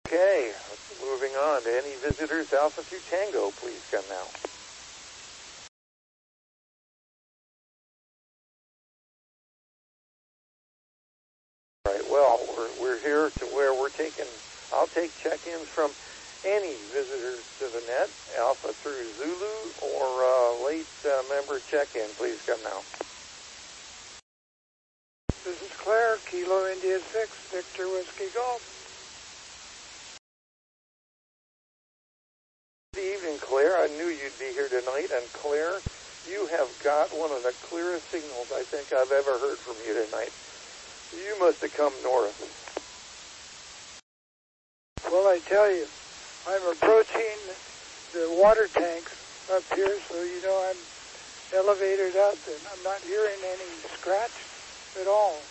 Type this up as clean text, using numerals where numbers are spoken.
Okay, moving on to any visitors. Alpha 2 Tango, please come now. All right, well, we're here to where I'll take check-ins from any visitors to the net, Alpha through Zulu or late member check-in, please come now. This is Claire, Kilo India 6, Victor Whiskey Golf. Good evening, Claire. I knew you'd be here tonight, and Claire, you have got one of the clearest signals I think I've ever heard from you tonight. You must have come north. Well, I tell you, I'm approaching the water tanks up here, so you know I'm elevated up, and I'm not hearing any scratch at all.